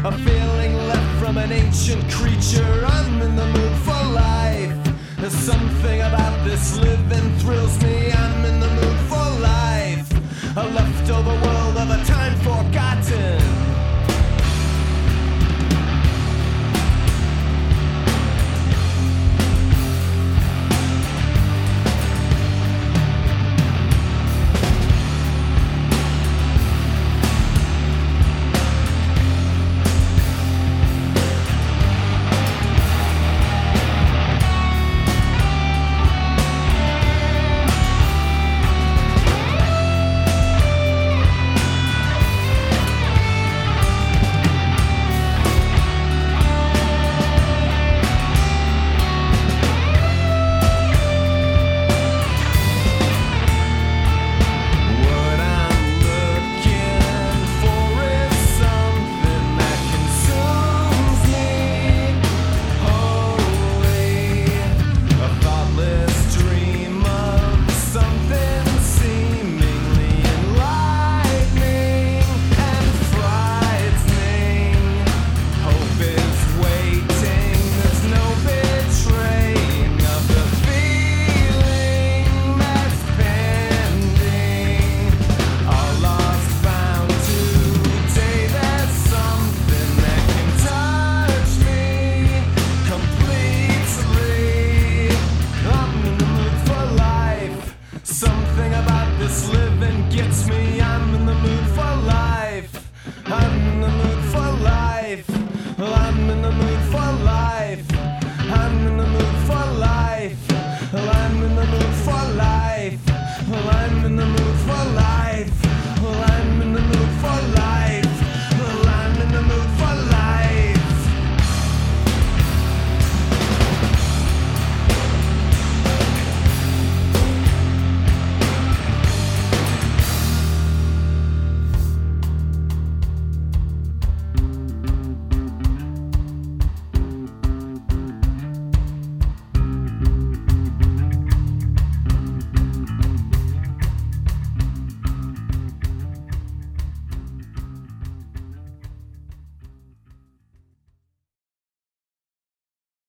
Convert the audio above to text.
A feeling left from an ancient creature. I'm in the mood for life. There's something about this living thrills me. I'm in the mood for life. A leftover world of a time forgotten. Something about this living gets me. I'm in the mood for life. I'm in the mood for life. I'm in the mood for life. I'm in the mood